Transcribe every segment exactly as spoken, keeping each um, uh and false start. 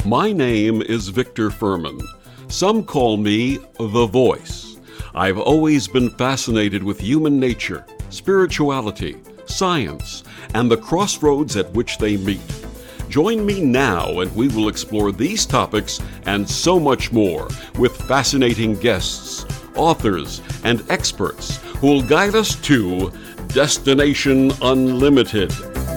My name is Victor Furman. Some call me The Voice. I've always been fascinated with human nature, spirituality, science, and the crossroads at which they meet. Join me now and we will explore these topics and so much more with fascinating guests, authors, and experts who will guide us to Destination Unlimited.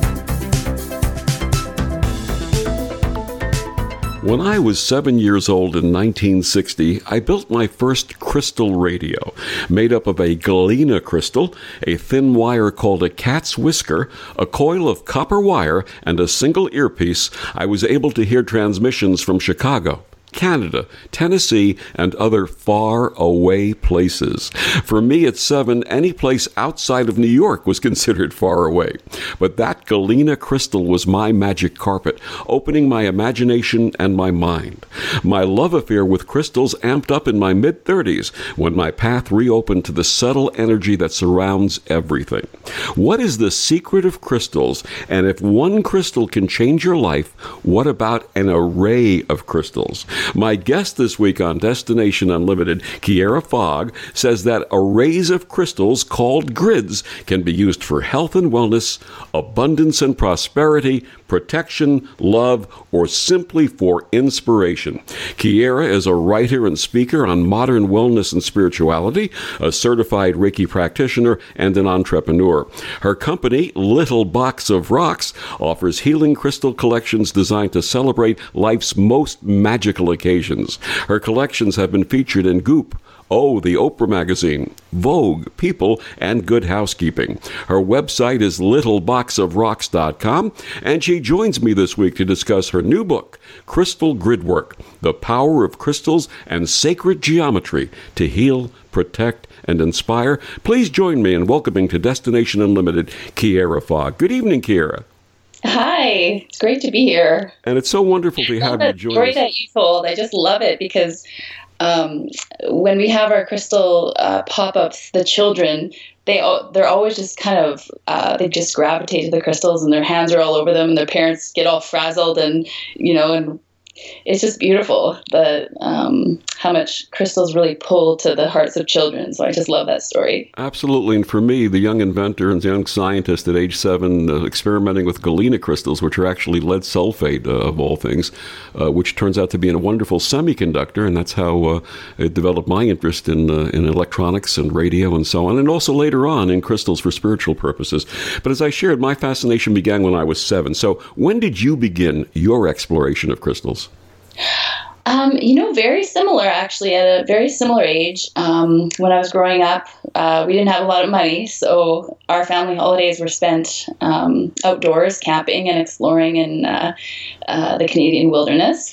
When I was seven years old in nineteen sixty, I built my first crystal radio, made up of a galena crystal, a thin wire called a cat's whisker, a coil of copper wire, and a single earpiece. I was able to hear transmissions from Chicago, Canada, Tennessee, and other far-away places. For me at seven, any place outside of New York was considered far away. But that galena crystal was my magic carpet, opening my imagination and my mind. My love affair with crystals amped up in my mid-thirties when my path reopened to the subtle energy that surrounds everything. What is the secret of crystals? And if one crystal can change your life, what about an array of crystals? My guest this week on Destination Unlimited, Kiera Fogg, says that arrays of crystals called grids can be used for health and wellness, abundance and prosperity, protection, love, or simply for inspiration. Kiera is a writer and speaker on modern wellness and spirituality, a certified Reiki practitioner, and an entrepreneur. Her company, Little Box of Rocks, offers healing crystal collections designed to celebrate life's most magical occasions. Her collections have been featured in Goop, Oh, the Oprah Magazine, Vogue, People, and Good Housekeeping. Her website is little box of rocks dot com, and she joins me this week to discuss her new book, Crystal Gridwork, The Power of Crystals and Sacred Geometry to Heal, Protect, and Inspire. Please join me in welcoming to Destination Unlimited, Kiera Fogg. Good evening, Kiera. Hi, it's great to be here. And it's so wonderful to have you join us. Story that you told, I just love it because um, when we have our crystal uh, pop-ups, the children, they they're always just kind of uh, they just gravitate to the crystals and their hands are all over them and their parents get all frazzled and you know and it's just beautiful the um, how much crystals really pull to the hearts of children. So I just love that story. Absolutely. And for me, the young inventor and the young scientist at age seven, uh, experimenting with galena crystals, which are actually lead sulfate, uh, of all things, uh, which turns out to be a wonderful semiconductor. And that's how uh, it developed my interest in, uh, in electronics and radio and so on. And also later on in crystals for spiritual purposes. But as I shared, my fascination began when I was seven. So when did you begin your exploration of crystals? Um, you know, very similar, actually, at a very similar age. Um, when I was growing up, uh, we didn't have a lot of money, so our family holidays were spent um, outdoors, camping and exploring in uh, uh, the Canadian wilderness.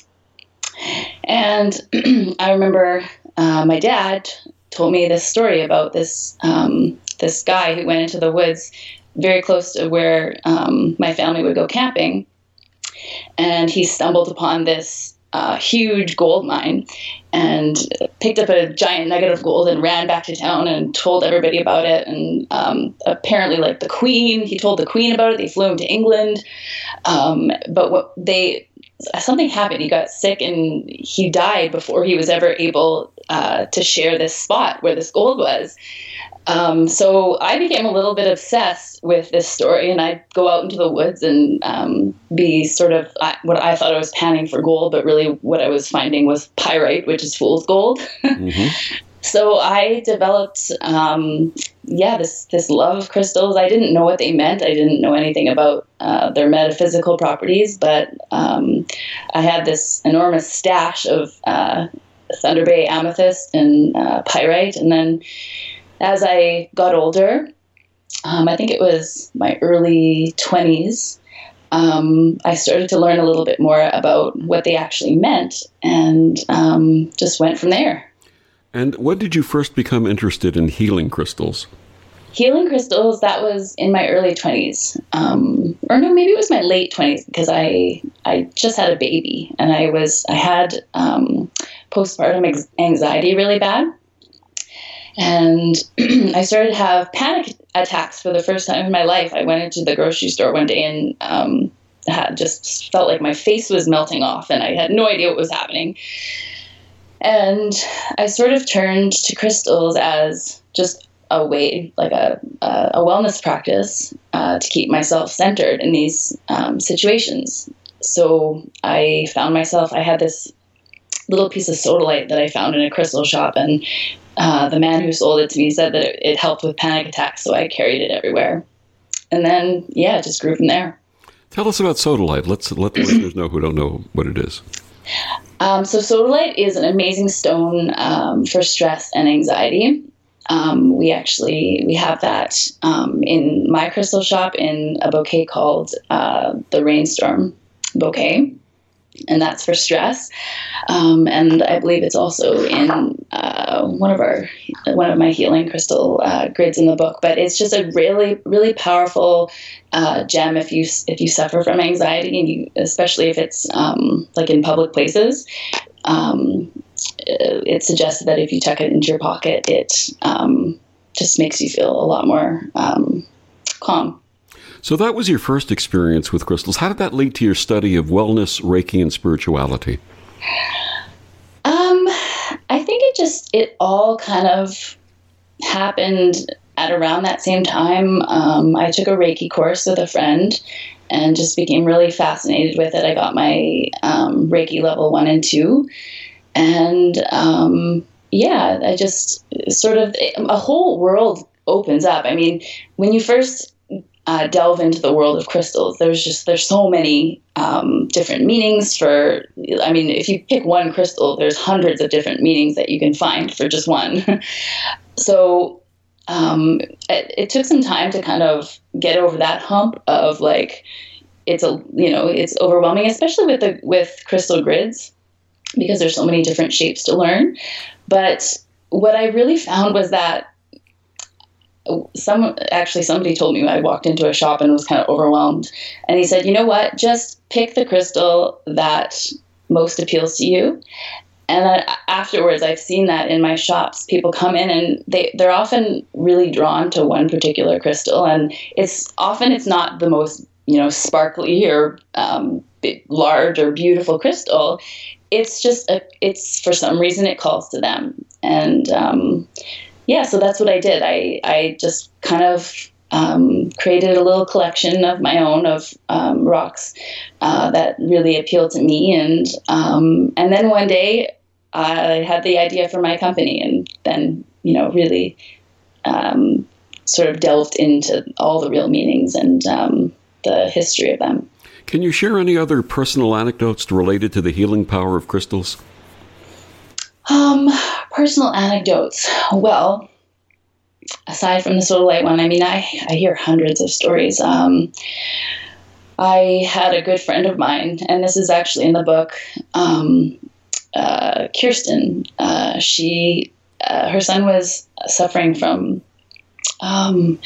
And I remember uh, my dad told me this story about this um, this guy who went into the woods very close to where um, my family would go camping, and he stumbled upon this Uh, huge gold mine and picked up a giant nugget of gold and ran back to town and told everybody about it. And um, apparently, like the Queen, he told the Queen about it. They flew him to England. Um, but what they something happened. He got sick and he died before he was ever able uh, to share this spot where this gold was. Um, so I became a little bit obsessed with this story, and I'd go out into the woods and um, be sort of uh, what I thought I was panning for gold, but really what I was finding was pyrite, which is fool's gold. Mm-hmm. So I developed, um, yeah, this this love of crystals. I didn't know what they meant. I didn't know anything about uh, their metaphysical properties, but um, I had this enormous stash of uh, Thunder Bay amethyst and uh, pyrite, and then as I got older, um, I think it was my early twenties, um, I started to learn a little bit more about what they actually meant and um, just went from there. And when did you first become interested in healing crystals? Healing crystals, that was in my early twenties. Um, or no, maybe it was my late twenties because I I just had a baby and I was I had um, postpartum ex- anxiety really bad. And I started to have panic attacks for the first time in my life. I went into the grocery store one day and um, had just felt like my face was melting off and I had no idea what was happening. And I sort of turned to crystals as just a way, like a, a, a wellness practice uh, to keep myself centered in these um, situations. So I found myself, I had this little piece of sodalite that I found in a crystal shop, and uh, the man who sold it to me said that it, it helped with panic attacks, so I carried it everywhere. And then, yeah, it just grew from there. Tell us about sodalite. Let's let the listeners know who don't know what it is. Um, so sodalite is an amazing stone um, for stress and anxiety. Um, we actually, we have that um, in my crystal shop in a bouquet called uh, the Rainstorm Bouquet, and that's for stress. Um, and I believe it's also in uh, one of our, one of my healing crystal uh, grids in the book. But it's just a really, really powerful uh, gem if you if you suffer from anxiety, and you, especially if it's um, like in public places. Um, it's suggested that if you tuck it into your pocket, it um, just makes you feel a lot more um, calm. So that was your first experience with crystals. How did that lead to your study of wellness, Reiki, and spirituality? Um, I think it just, it all kind of happened at around that same time. Um, I took a Reiki course with a friend and just became really fascinated with it. I got my um, Reiki level one and two. And um, yeah, I just sort of, a whole world opens up. I mean, when you first Uh, delve into the world of crystals, there's just there's so many um, different meanings for, I mean, if you pick one crystal, there's hundreds of different meanings that you can find for just one. So um, it, it took some time to kind of get over that hump of like, it's a, you know, it's overwhelming, especially with the with crystal grids, because there's so many different shapes to learn. But what I really found was that Some actually somebody told me I walked into a shop and was kind of overwhelmed, and he said, you know what, just pick the crystal that most appeals to you. And I, afterwards, I've seen that in my shops. People come in and they, they're often really drawn to one particular crystal, and it's often it's not the most, you know, sparkly or um, big, large or beautiful crystal. It's just a, it's for some reason it calls to them. And um yeah, so that's what I did. I, I just kind of um, created a little collection of my own of um, rocks uh, that really appealed to me. And um, and then one day I had the idea for my company, and then, you know, really um, sort of delved into all the real meanings and um, the history of them. Can you share any other personal anecdotes related to the healing power of crystals? Um, personal anecdotes. Well, aside from the sodalite one, I mean, I, I hear hundreds of stories. Um, I had a good friend of mine, and this is actually in the book, um, uh, Kirsten. Uh, she, uh, her son was suffering from, um,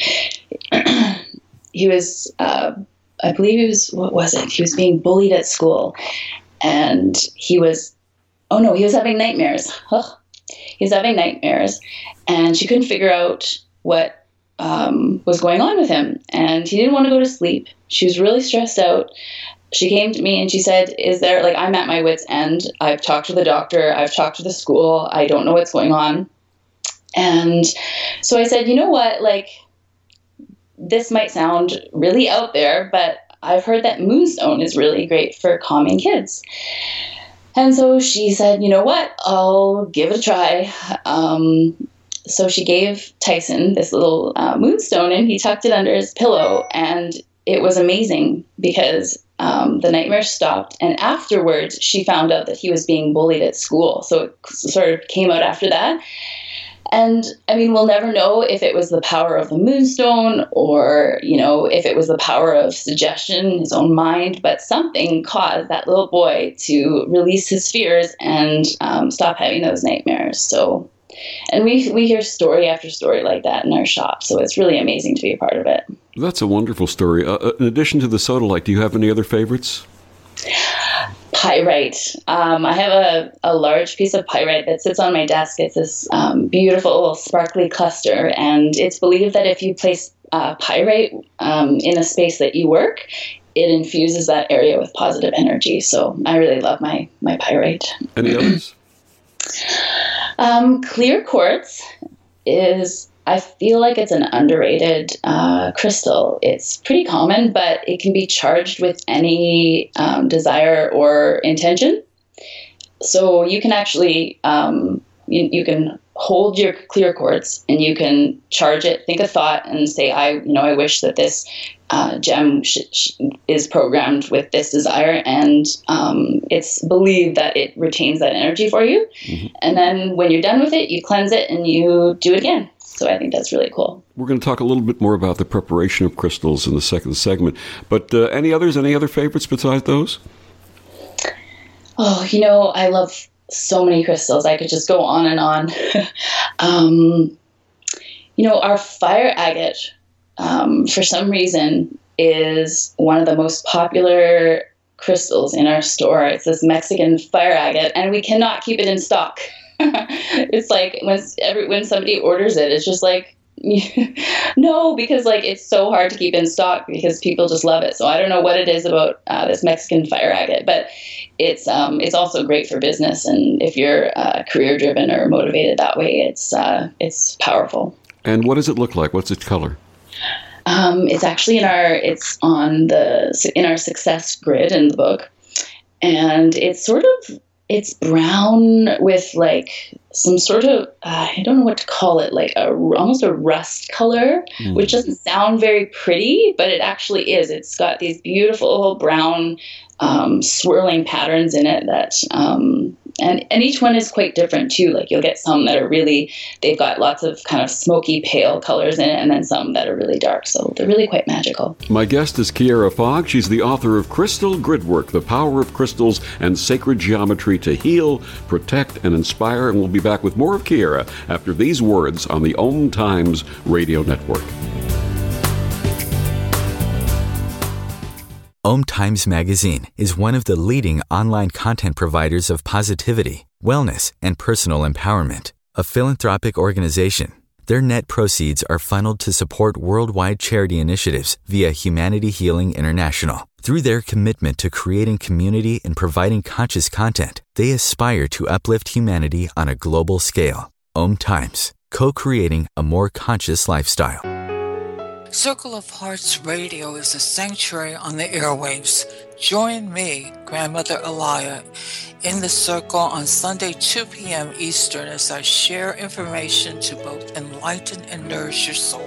he was, uh, I believe he was, what was it? He was being bullied at school, and he was Oh no, he was having nightmares. Ugh. He was having nightmares, and she couldn't figure out what um, was going on with him. And he didn't want to go to sleep. She was really stressed out. She came to me and she said, is there, like, I'm at my wit's end. I've talked to the doctor. I've talked to the school. I don't know what's going on. And so I said, you know what, like, this might sound really out there, but I've heard that moonstone is really great for calming kids. And so she said, you know what, I'll give it a try. Um, so she gave Tyson this little uh, moonstone, and he tucked it under his pillow. And it was amazing because um, the nightmares stopped. And afterwards, she found out that he was being bullied at school. So it sort of came out after that. And I mean, we'll never know if it was the power of the moonstone or, you know, if it was the power of suggestion, his own mind, but something caused that little boy to release his fears and um, stop having those nightmares. So, and we we hear story after story like that in our shop. So it's really amazing to be a part of it. That's a wonderful story. Uh, in addition to the sodalite, do you have any other favorites? Pyrite. Um, I have a, a large piece of pyrite that sits on my desk. It's this um, beautiful sparkly cluster, and it's believed that if you place uh, pyrite um, in a space that you work, it infuses that area with positive energy. So I really love my, my pyrite. Any others? um, clear quartz is, I feel like it's an underrated uh, crystal. It's pretty common, but it can be charged with any um, desire or intention. So you can actually, um, you, you can hold your clear quartz and you can charge it, think a thought and say, I, you know, I wish that this uh, gem sh- sh- is programmed with this desire. And um, it's believed that it retains that energy for you. Mm-hmm. And then when you're done with it, you cleanse it and you do it again. So I think that's really cool. We're going to talk a little bit more about the preparation of crystals in the second segment. But uh, any others, any other favorites besides those? Oh, you know, I love so many crystals. I could just go on and on. um, you know, our fire agate, um, for some reason, is one of the most popular crystals in our store. It's this Mexican fire agate, and we cannot keep it in stock. It's like when every when somebody orders it, it's just like, no, because like it's so hard to keep in stock because people just love it. So I don't know what it is about uh, this Mexican fire agate, but it's um it's also great for business, and if you're uh, career driven or motivated that way, it's uh, it's powerful. And what does it look like? What's its color? Um, it's actually in our it's on the in our success grid in the book, and it's sort of. It's brown with like some sort of, uh, I don't know what to call it, like a, almost a rust color, mm. which doesn't sound very pretty, but it actually is. It's got these beautiful brown um, swirling patterns in it that, um, and, and each one is quite different too. Like you'll get some that are really, they've got lots of kind of smoky pale colors in it, and then some that are really dark. So they're really quite magical. My guest is Kiera Fogg. She's the author of Crystal Gridwork, The Power of Crystals and Sacred Geometry to Heal, Protect, and Inspire. And we'll be back with more of Kiera after these words on the Om Times Radio Network. Om Times Magazine is one of the leading online content providers of positivity, wellness, and personal empowerment. A philanthropic organization, their net proceeds are funneled to support worldwide charity initiatives via Humanity Healing International. Through their commitment to creating community and providing conscious content, they aspire to uplift humanity on a global scale. Om Times, co-creating a more conscious lifestyle. Circle of Hearts Radio is a sanctuary on the airwaves. Join me, Grandmother Alaya, in the circle on Sunday, two p.m. Eastern, as I share information to both enlighten and nourish your soul.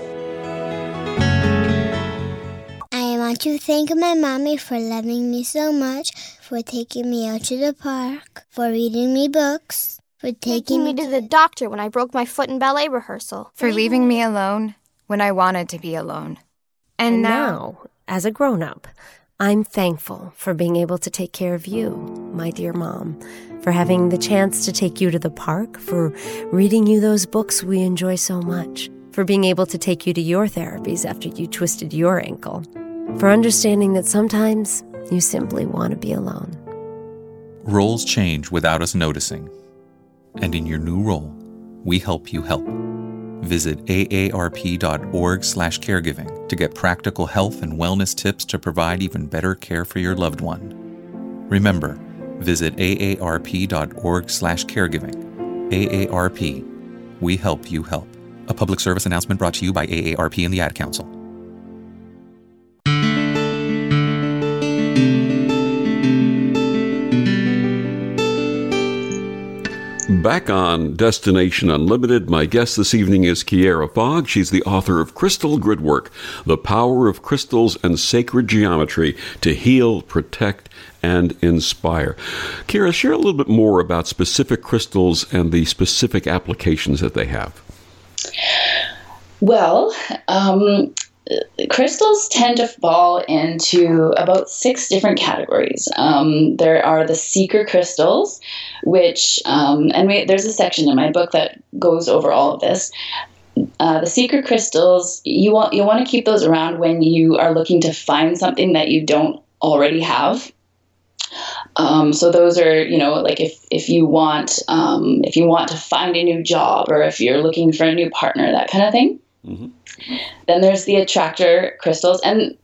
I want to thank my mommy for loving me so much, for taking me out to the park, for reading me books, for taking, taking me to the doctor when I broke my foot in ballet rehearsal, for leaving me alone when I wanted to be alone. And, and now, now, as a grown-up, I'm thankful for being able to take care of you, my dear mom, for having the chance to take you to the park, for reading you those books we enjoy so much, for being able to take you to your therapies after you twisted your ankle, for understanding that sometimes you simply want to be alone. Roles change without us noticing. And in your new role, we help you help. Visit A A R P dot org slash caregiving to get practical health and wellness tips to provide even better care for your loved one. Remember, visit A A R P dot org slash caregiving. A A R P. We help you help. A public service announcement brought to you by A A R P and the Ad Council. Back on Destination Unlimited, my guest this evening is Kiera Fogg. She's the author of Crystal Gridwork, The Power of Crystals and Sacred Geometry to Heal, Protect, and Inspire. Kiera, share a little bit more about specific crystals and the specific applications that they have. Well, um, crystals tend to fall into about six different categories. Um, there are the seeker crystals, which, um, and we, there's a section in my book that goes over all of this. Uh, the seeker crystals, you want you want to keep those around when you are looking to find something that you don't already have. Um, so those are, you know, like if, if you want um, if you want to find a new job, or if you're looking for a new partner, that kind of thing. Mm-hmm. Then there's the attractor crystals, and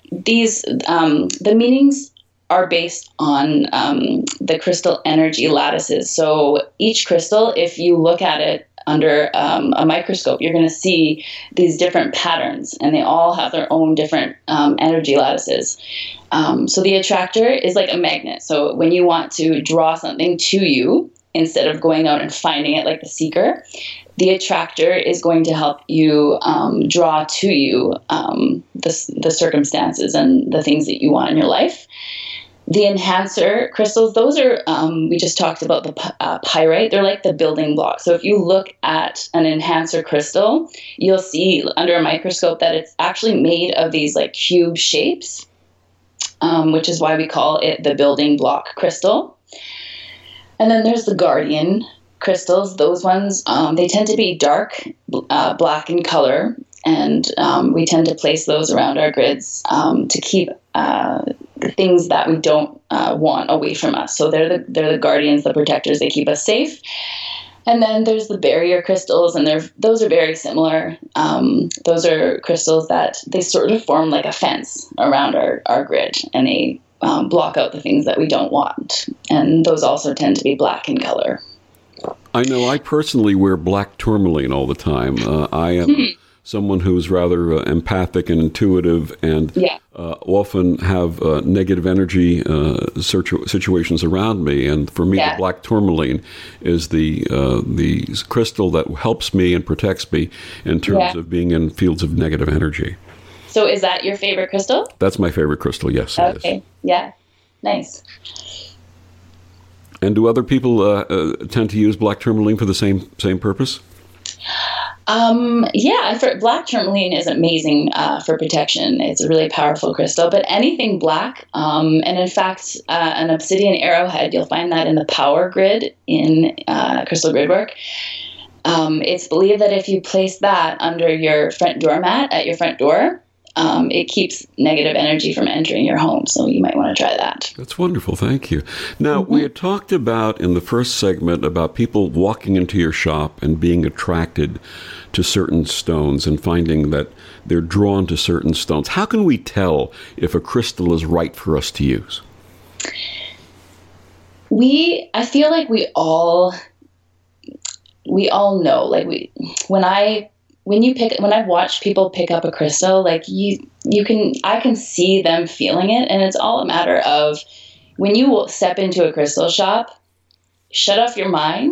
these, um, the meanings are based on um, the crystal energy lattices. So each crystal, if you look at it under um, a microscope, you're going to see these different patterns, and they all have their own different um, energy lattices. Um, so the attractor is like a magnet. So when you want to draw something to you, instead of going out and finding it like the seeker, the attractor is going to help you um, draw to you um, the, the circumstances and the things that you want in your life. The enhancer crystals, those are, um, we just talked about the uh, pyrite. They're like the building block. So if you look at an enhancer crystal, you'll see under a microscope that it's actually made of these like cube shapes, um, which is why we call it the building block crystal. And then there's the guardian crystals. Those ones, um, they tend to be dark uh, black in color. And um, we tend to place those around our grids um, to keep uh, the things that we don't uh, want away from us. So they're the they're the guardians, the protectors. They keep us safe. And then there's the barrier crystals, and they're those are very similar. Um, those are crystals that they sort of form like a fence around our, our grid, and they um, block out the things that we don't want. And those also tend to be black in color. I know I personally wear black tourmaline all the time. Uh, I am... Hmm. Someone who's rather uh, empathic and intuitive, and yeah. uh, often have uh, negative energy uh, situ- situations around me. And for me, yeah. the black tourmaline is the uh, the crystal that helps me and protects me in terms yeah. of being in fields of negative energy. So, is that your favorite crystal? That's my favorite crystal. Yes. Okay. It is. Yeah. Nice. And do other people uh, uh, tend to use black tourmaline for the same same purpose? Um, yeah, for, black tourmaline is amazing uh, for protection. It's a really powerful crystal, but anything black, um, and in fact, uh, an obsidian arrowhead, you'll find that in the power grid in uh, crystal gridwork. Um, it's believed that if you place that under your front doormat at your front door, um, it keeps negative energy from entering your home. So you might want to try that. That's wonderful. Thank you. Now, mm-hmm. we had talked about in the first segment about people walking into your shop and being attracted to certain stones and finding that they're drawn to certain stones. How can we tell if a crystal is right for us to use? We, I feel like we all, we all know, like we, when I, when you pick, when I've watched people pick up a crystal, like you, you can, I can see them feeling it. And it's all a matter of when you step into a crystal shop, shut off your mind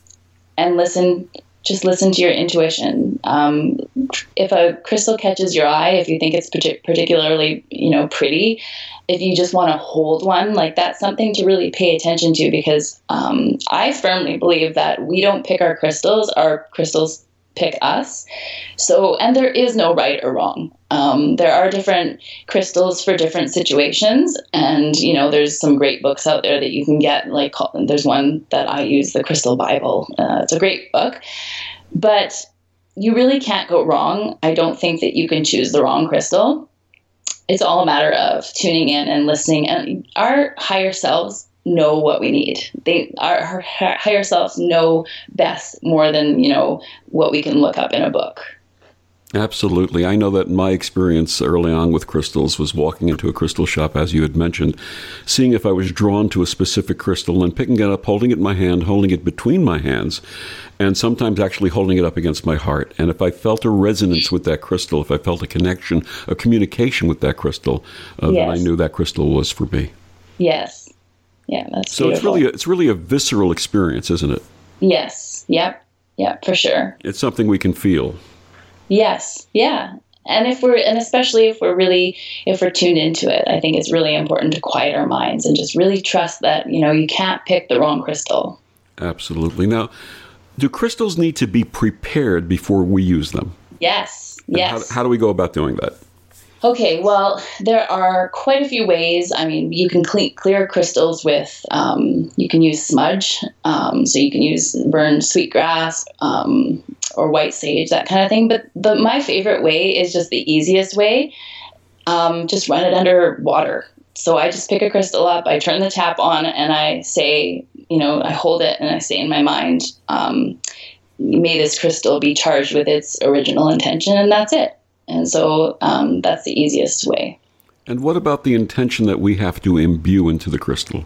and listen. Just listen to your intuition. Um, if a crystal catches your eye, if you think it's partic- particularly, you know, pretty, if you just want to hold one, like that's something to really pay attention to, because um, I firmly believe that we don't pick our crystals, our crystals pick us. So, and there is no right or wrong. Um, there are different crystals for different situations. And, you know, there's some great books out there that you can get. Like there's one that I use, the Crystal Bible. Uh, it's a great book, but you really can't go wrong. I don't think that you can choose the wrong crystal. It's all a matter of tuning in and listening. And our higher selves know what we need. They, our, our higher selves know best more than, you know, what we can look up in a book. Absolutely. I know that my experience early on with crystals was walking into a crystal shop, as you had mentioned, seeing if I was drawn to a specific crystal and picking it up, holding it in my hand, holding it between my hands, and sometimes actually holding it up against my heart. And if I felt a resonance with that crystal, if I felt a connection, a communication with that crystal, uh, yes. then I knew that crystal was for me. Yes. Yeah, that's so beautiful. it's really a, it's really a visceral experience, isn't it? Yes. Yep. Yep. For sure. It's something we can feel. Yes. Yeah. And if we're, and especially if we're really, if we're tuned into it, I think it's really important to quiet our minds and just really trust that, you know, you can't pick the wrong crystal. Absolutely. Now, do crystals need to be prepared before we use them? Yes. And yes. How, how do we go about doing that? Okay, well, there are quite a few ways. I mean, you can clean, clear crystals with, um, you can use smudge. Um, so you can use burned sweetgrass um, or white sage, that kind of thing. But the, my favorite way is just the easiest way. Um, just run it under water. So I just pick a crystal up, I turn the tap on, and I say, you know, I hold it and I say in my mind, um, may this crystal be charged with its original intention, and that's it. And so um, that's the easiest way. And what about the intention that we have to imbue into the crystal?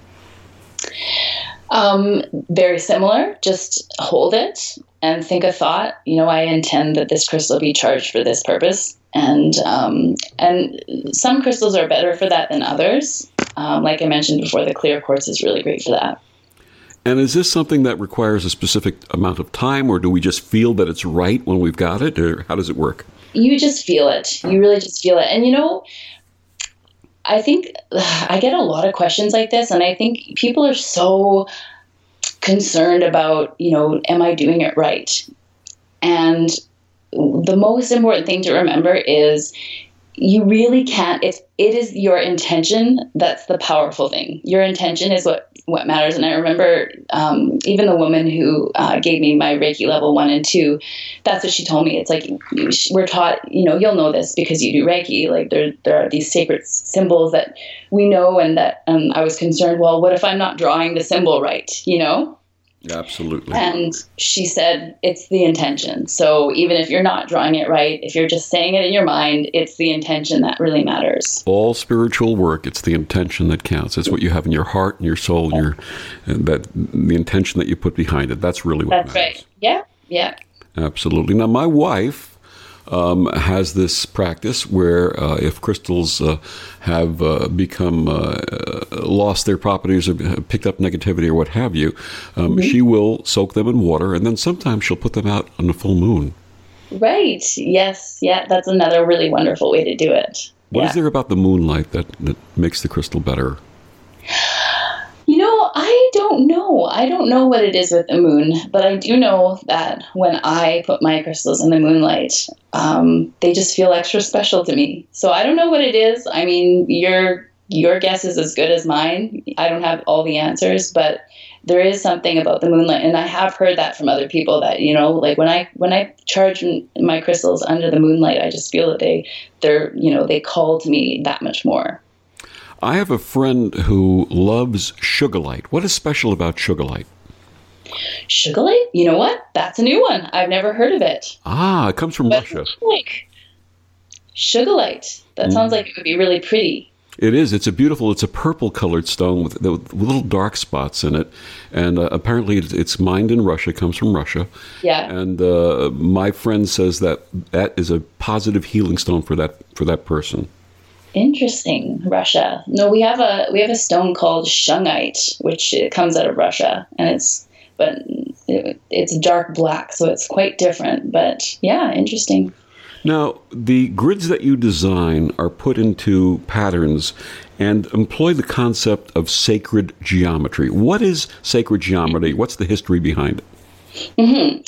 Um, very similar. Just hold it and think a thought. You know, I intend that this crystal be charged for this purpose. And um, and some crystals are better for that than others. Um, like I mentioned before, the clear quartz is really great for that. And is this something that requires a specific amount of time, or do we just feel that it's right when we've got it, or how does it work? You just feel it. You really just feel it. And, you know, I think I get a lot of questions like this, and I think people are so concerned about, you know, am I doing it right? And the most important thing to remember is you really can't, if it is your intention, that's the powerful thing. Your intention is what, what matters. And I remember um, even the woman who uh, gave me my Reiki level one and two, that's what she told me. It's like, we're taught, you know, you'll know this because you do Reiki, like there, there are these sacred symbols that we know, and that um, I was concerned, well, what if I'm not drawing the symbol right, you know? Absolutely. And she said, it's the intention. So even if you're not drawing it right, if you're just saying it in your mind, it's the intention that really matters. All spiritual work, it's the intention that counts. It's what you have in your heart and your soul, and your and that the intention that you put behind it. That's really what That's matters. right. Yeah, yeah. Absolutely. Now, my wife um, has this practice where uh, if crystals uh, have uh, become uh, lost their properties or picked up negativity or what have you, um, mm-hmm. she will soak them in water, and then sometimes she'll put them out on the full moon. Right. Yes. Yeah. That's another really wonderful way to do it. What yeah. is there about the moonlight that, that makes the crystal better? You know, I don't know. I don't know what it is with the moon, but I do know that when I put my crystals in the moonlight, um, they just feel extra special to me. So I don't know what it is. I mean, your your guess is as good as mine. I don't have all the answers, but there is something about the moonlight, and I have heard that from other people that, you know, like when I when I charge my crystals under the moonlight, I just feel that they they're you know they call to me that much more. I have a friend who loves Sugarlight. What is special about Sugarlight? Sugarlight? You know what? That's a new one. I've never heard of it. Ah, it comes from What's Russia. Like Sugarlight. That mm. sounds like it would be really pretty. It is. It's a beautiful, it's a purple-colored stone with, with little dark spots in it. And uh, apparently it's, it's mined in Russia, it comes from Russia. Yeah. And uh, my friend says that that is a positive healing stone for that for that person. Interesting. Russia. No, we have a we have a stone called shungite, which it comes out of Russia, and it's but it, it's dark black, so it's quite different. But yeah, interesting. Now, the grids that you design are put into patterns and employ the concept of sacred geometry. What is sacred geometry? What's the history behind it? Mm-hmm.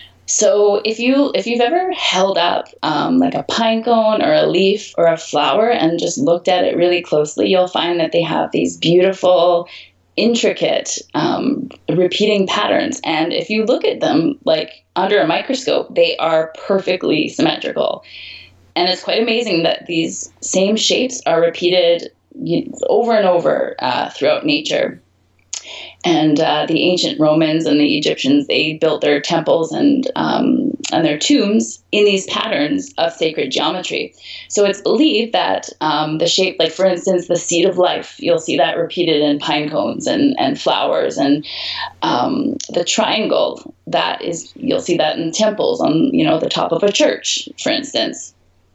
So if you if you've ever held up um, like a pine cone or a leaf or a flower and just looked at it really closely, you'll find that they have these beautiful, intricate, um, repeating patterns. And if you look at them like under a microscope, they are perfectly symmetrical. And it's quite amazing that these same shapes are repeated over and over uh, throughout nature. And uh, the ancient Romans and the Egyptians, they built their temples and um, and their tombs in these patterns of sacred geometry. So it's believed that um, the shape, like for instance, the seed of life, you'll see that repeated in pine cones and, and flowers. And um, the triangle, that is, you'll see that in temples on, you know, the top of a church, for instance.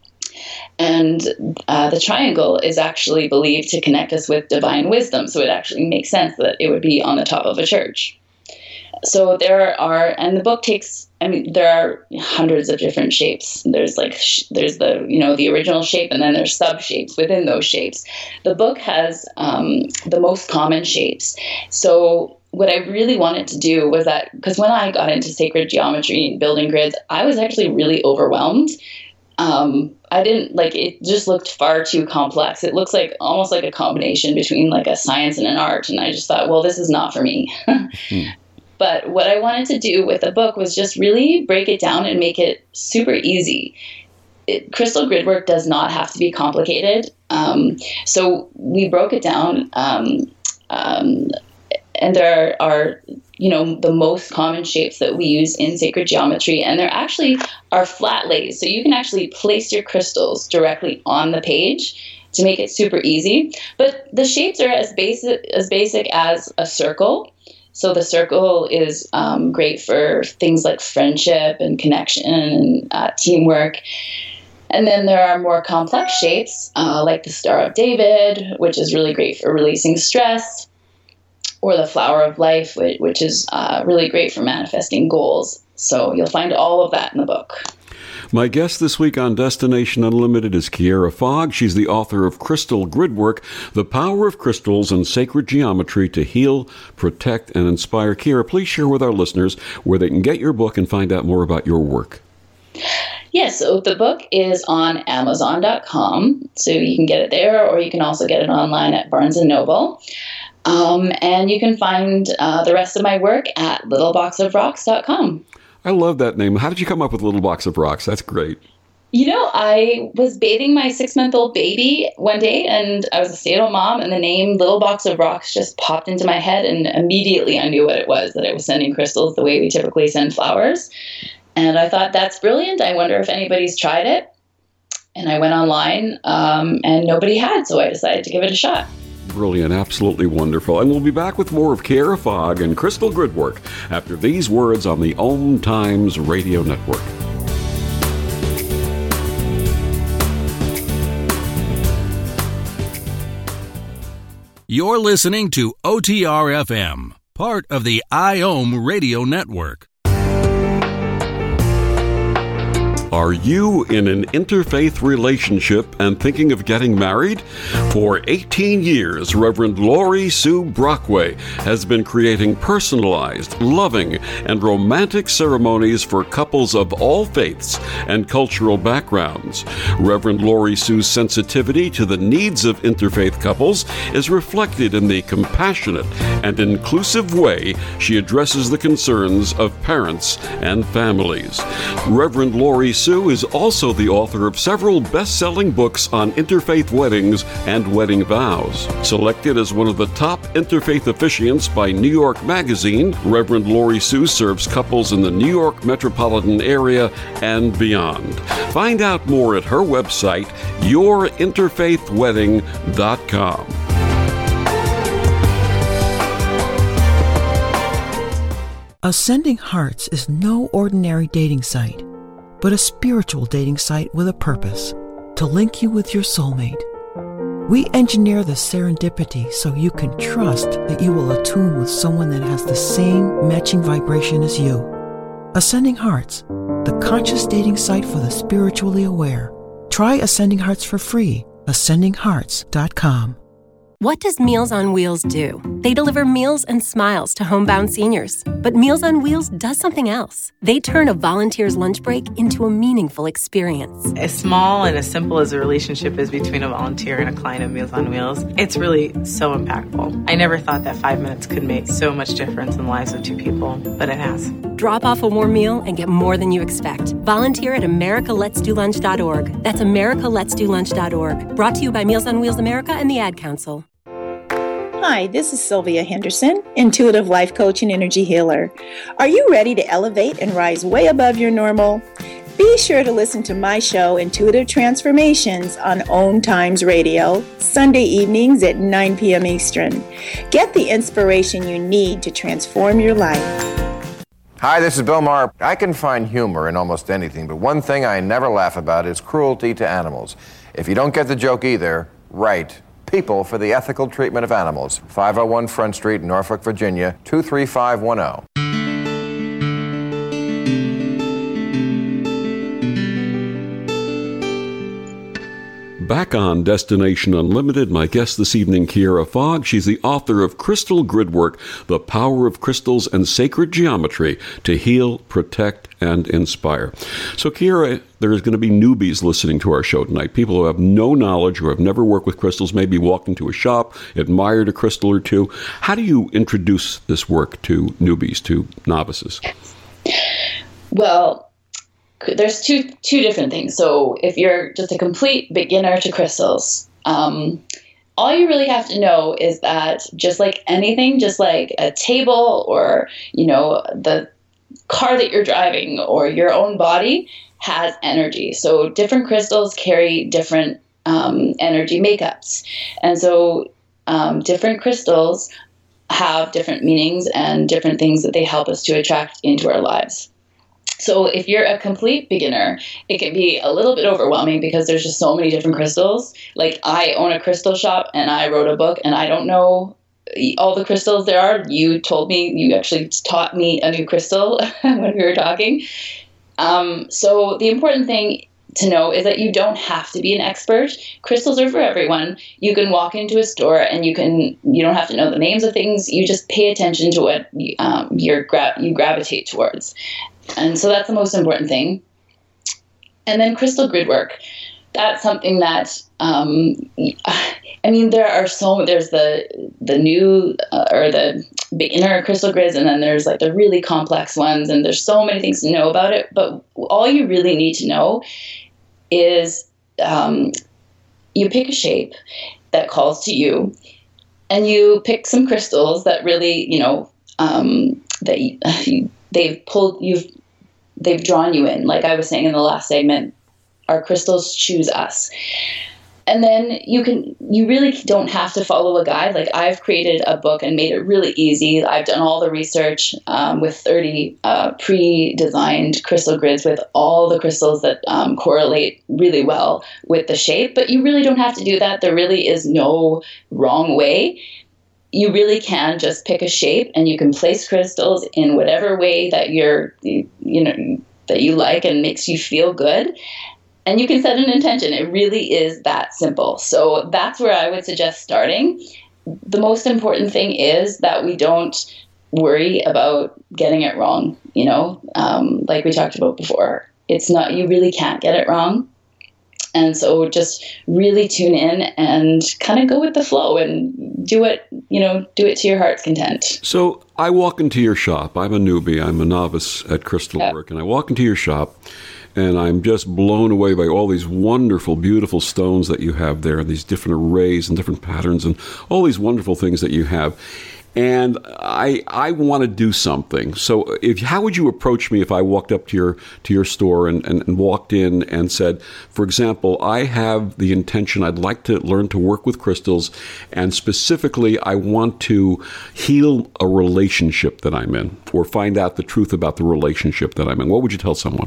And uh, the triangle is actually believed to connect us with divine wisdom. So it actually makes sense that it would be on the top of a church. So there are, and the book takes, I mean, there are hundreds of different shapes. There's like, sh- there's the, you know, the original shape, and then there's sub-shapes within those shapes. The book has um, the most common shapes. So what I really wanted to do was that, because when I got into sacred geometry and building grids, I was actually really overwhelmed. Um, I didn't like, it just looked far too complex. It looks like almost like a combination between like a science and an art. And I just thought, well, this is not for me. hmm. But what I wanted to do with the book was just really break it down and make it super easy. It, crystal grid work does not have to be complicated. Um, so we broke it down, um, um, and there are, you know, the most common shapes that we use in sacred geometry, and there actually are flat lays. So you can actually place your crystals directly on the page. to make it super easy. But the shapes are as basic as basic as a circle. So the circle is um, great for things like friendship and connection and uh, teamwork. And then there are more complex shapes, uh, like the Star of David, which is really great for releasing stress, or the Flower of Life, which, which is uh, really great for manifesting goals. So you'll find all of that in the book. My guest this week on Destination Unlimited is Kiera Fogg. She's the author of Crystal Gridwork, The Power of Crystals and Sacred Geometry to Heal, Protect, and Inspire. Kiera, please share with our listeners where they can get your book and find out more about your work. Yes, so the book is on Amazon dot com, so you can get it there, or you can also get it online at Barnes and Noble. Um, and you can find uh, the rest of my work at little box of rocks dot com. I love that name. How did you come up with Little Box of Rocks? That's great. You know, I was bathing my six-month-old baby one day, and I was a stay-at-home mom, and the name Little Box of Rocks just popped into my head, and immediately I knew what it was, that I was sending crystals the way we typically send flowers. And I thought, that's brilliant. I wonder if anybody's tried it. And I went online, um, and nobody had, so I decided to give it a shot. Brilliant, absolutely wonderful. And we'll be back with more of Kiera Fogg and Crystal Gridwork after these words on the Om Times Radio Network. You're listening to O T R F M, part of the I O M Radio Network. Are you in an interfaith relationship and thinking of getting married? For eighteen years, Reverend Laurie Sue Brockway has been creating personalized, loving, and romantic ceremonies for couples of all faiths and cultural backgrounds. Reverend Laurie Sue's sensitivity to the needs of interfaith couples is reflected in the compassionate and inclusive way she addresses the concerns of parents and families. Reverend Laurie Sue is also the author of several best-selling books on interfaith weddings and wedding vows. Selected as one of the top interfaith officiants by New York Magazine, Reverend Laurie Sue serves couples in the New York metropolitan area and beyond. Find out more at her website, your interfaith wedding dot com. Ascending Hearts is no ordinary dating site, but a spiritual dating site with a purpose, to link you with your soulmate. We engineer the serendipity so you can trust that you will attune with someone that has the same matching vibration as you. Ascending Hearts, the conscious dating site for the spiritually aware. Try Ascending Hearts for free, ascending hearts dot com. What does Meals on Wheels do? They deliver meals and smiles to homebound seniors. But Meals on Wheels does something else. They turn a volunteer's lunch break into a meaningful experience. As small and as simple as a relationship is between a volunteer and a client of Meals on Wheels, it's really so impactful. I never thought that five minutes could make so much difference in the lives of two people, but it has. Drop off a warm meal and get more than you expect. Volunteer at america lets do lunch dot org. That's america lets do lunch dot org. Brought to you by Meals on Wheels America and the Ad Council. Hi, this is Sylvia Henderson, intuitive life coach and energy healer. Are you ready to elevate and rise way above your normal? Be sure to listen to my show, Intuitive Transformations, on Om Times Radio, Sunday evenings at nine p.m. Eastern. Get the inspiration you need to transform your life. Hi, this is Bill Maher. I can find humor in almost anything, but one thing I never laugh about is cruelty to animals. If you don't get the joke either, write People for the Ethical Treatment of Animals, five oh one Front Street, Norfolk, Virginia, two three five one oh. Back on Destination Unlimited, my guest this evening, Kiera Fogg. She's the author of Crystal Gridwork, The Power of Crystals and Sacred Geometry to Heal, Protect, and Inspire. So, Kiera, there's going to be newbies listening to our show tonight. People who have no knowledge, who have never worked with crystals, maybe walked into a shop, admired a crystal or two. How do you introduce this work to newbies, to novices? Well, there's two two different things. So if you're just a complete beginner to crystals, um, all you really have to know is that just like anything, just like a table or, you know, the car that you're driving or your own body has energy. So different crystals carry different um, energy makeups. And so um, different crystals have different meanings and different things that they help us to attract into our lives. So if you're a complete beginner, it can be a little bit overwhelming because there's just so many different crystals. Like, I own a crystal shop and I wrote a book and I don't know all the crystals there are. You told me, you actually taught me a new crystal when we were talking. Um, so the important thing to know is that you don't have to be an expert. Crystals are for everyone. You can walk into a store and you can, you don't have to know the names of things. You just pay attention to what um, you're gra- you gravitate towards. And so that's the most important thing. And then crystal grid work. That's something that, um, I mean, there are so, there's the, the new uh, or the beginner crystal grids, and then there's like the really complex ones, and there's so many things to know about it. But all you really need to know is um, you pick a shape that calls to you, and you pick some crystals that really, you know, um, that you, they've pulled, you've, they've drawn you in. Like I was saying in the last segment, our crystals choose us. And then you can, you really don't have to follow a guide. Like, I've created a book and made it really easy. I've done all the research um, with thirty uh, pre-designed crystal grids with all the crystals that um, correlate really well with the shape. But you really don't have to do that. There really is no wrong way. You really can just pick a shape and you can place crystals in whatever way that you're, you, you know, that you like and makes you feel good. And you can set an intention. It really is that simple. So that's where I would suggest starting. The most important thing is that we don't worry about getting it wrong. You know, um, like we talked about before, it's not, you really can't get it wrong. And so just really tune in and kind of go with the flow and do it, you know, do it to your heart's content. So I walk into your shop. I'm a newbie. I'm a novice at crystal yeah. work. And I walk into your shop and I'm just blown away by all these wonderful, beautiful stones that you have there, these different arrays and different patterns and all these wonderful things that you have. And I I want to do something. So if how would you approach me if I walked up to your to your store and, and, and walked in and said, for example, I have the intention, I'd like to learn to work with crystals, and specifically I want to heal a relationship that I'm in or find out the truth about the relationship that I'm in. What would you tell someone?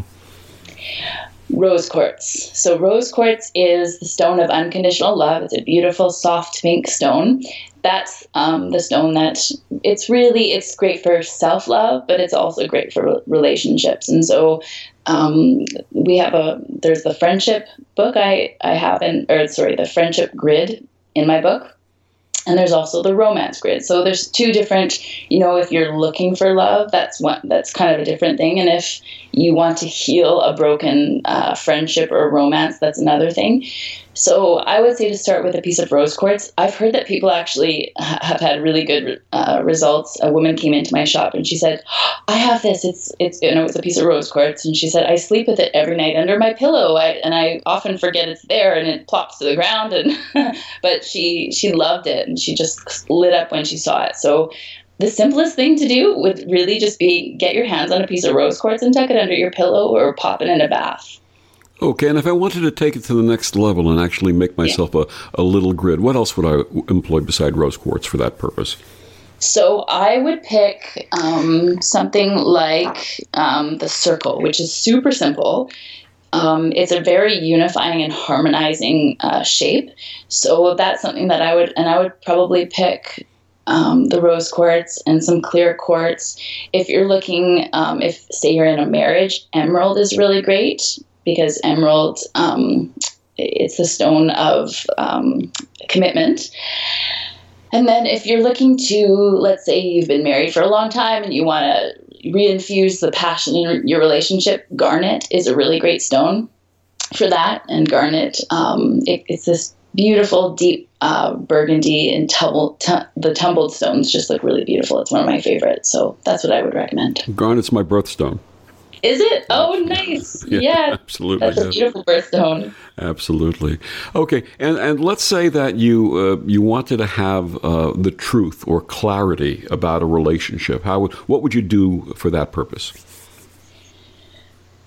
Rose quartz. So rose quartz is the stone of unconditional love. It's a beautiful, soft pink stone. That's um, the stone that it's really, it's great for self-love, but it's also great for relationships. And so um, we have a, there's the friendship book I, I have in, or sorry, the friendship grid in my book. And there's also the romance grid. So there's two different, you know, if you're looking for love, that's one, that's kind of a different thing. And if you want to heal a broken uh, friendship or romance, that's another thing. So I would say to start with a piece of rose quartz. I've heard that people actually have had really good uh, results. A woman came into my shop and she said, I have this. It's, it's, you know, it's a piece of rose quartz. And she said, I sleep with it every night under my pillow. I, and I often forget it's there and it plops to the ground. And, but she, she loved it and she just lit up when she saw it. So the simplest thing to do would really just be get your hands on a piece of rose quartz and tuck it under your pillow or pop it in a bath. Okay, and if I wanted to take it to the next level and actually make myself yeah. a, a little grid, what else would I employ beside rose quartz for that purpose? So I would pick um, something like um, the circle, which is super simple. Um, it's a very unifying and harmonizing uh, shape. So that's something that I would, and I would probably pick um, the rose quartz and some clear quartz. If you're looking, um, if say you're in a marriage, emerald is really great. Because emerald, um, it's the stone of um, commitment. And then if you're looking to, let's say you've been married for a long time and you want to reinfuse the passion in your relationship, garnet is a really great stone for that. And garnet, um, it, it's this beautiful, deep uh, burgundy, and tumble, t- the tumbled stones just look really beautiful. It's one of my favorites. So that's what I would recommend. Garnet's my birthstone. Is it? Oh, nice. Yeah, yeah. Absolutely. That's a beautiful birthstone. Absolutely. Okay. And and let's say that you uh, you wanted to have uh, the truth or clarity about a relationship. How would, what would you do for that purpose?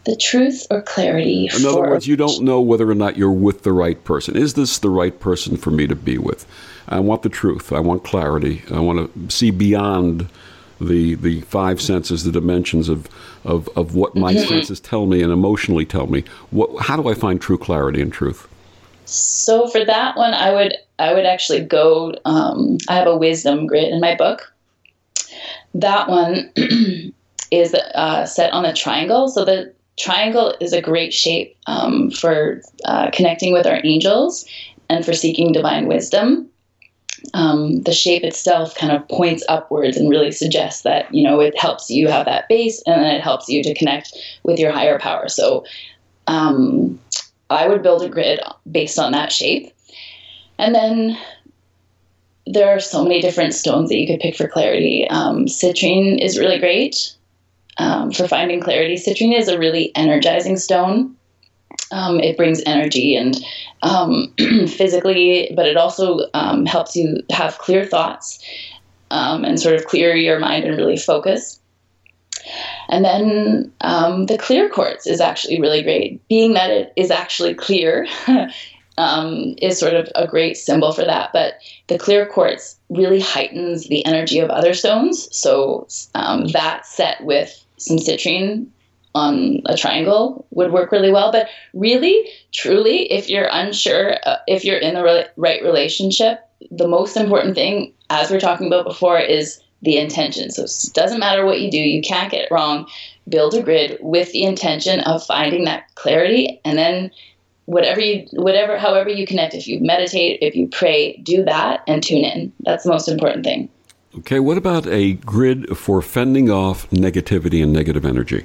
The truth or clarity. In other words, you don't know whether or not you're with the right person. Is this the right person for me to be with? I want the truth. I want clarity. I want to see beyond the the five senses, the dimensions of of, of what my mm-hmm. senses tell me and emotionally tell me. What, how do I find true clarity and truth? So for that one, I would I would actually go. Um, I have a wisdom grid in my book. That one is uh, set on a triangle. So the triangle is a great shape um, for uh, connecting with our angels and for seeking divine wisdom. Um, the shape itself kind of points upwards and really suggests that, you know, it helps you have that base, and then it helps you to connect with your higher power. So um, I would build a grid based on that shape. And then there are so many different stones that you could pick for clarity. Um, citrine is really great um, for finding clarity. Citrine is a really energizing stone. Um, it brings energy and um, physically, but it also um, helps you have clear thoughts um, and sort of clear your mind and really focus. And then um, the clear quartz is actually really great. Being that it is actually clear um, is sort of a great symbol for that. But the clear quartz really heightens the energy of other stones. So um, that set with some citrine on a triangle would work really well. But really, truly, if you're unsure, uh, if you're in the re- right relationship, the most important thing, as we were talking about before, is the intention. So it doesn't matter what you do, you can't get it wrong. Build a grid with the intention of finding that clarity, and then whatever you, whatever, however you connect, if you meditate, if you pray, do that and tune in. That's the most important thing. Okay, what about a grid for fending off negativity and negative energy?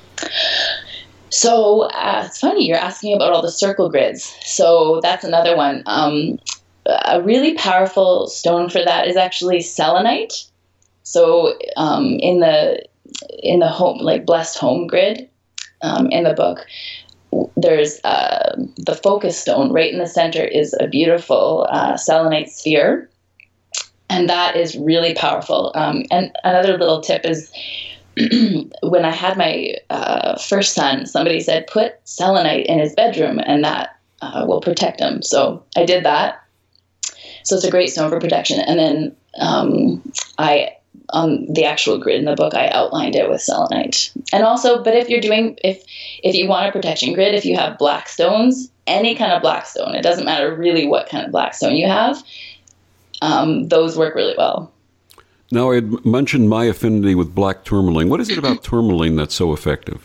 So uh, it's funny, you're asking about all the circle grids. So that's another one. Um, a really powerful stone for that is actually selenite. So um, in the in the home, like blessed home grid um, in the book, there's uh, the focus stone right in the center is a beautiful uh, selenite sphere, and that is really powerful. Um, and another little tip is, when I had my uh, first son, somebody said, put selenite in his bedroom and that uh, will protect him. So I did that. So it's a great stone for protection. And then um, I, on the actual grid in the book, I outlined it with selenite. And also, but if you're doing, if, if you want a protection grid, if you have black stones, any kind of black stone, it doesn't matter really what kind of black stone you have, um, those work really well. Now, I had mentioned my affinity with black tourmaline. What is it about tourmaline that's so effective?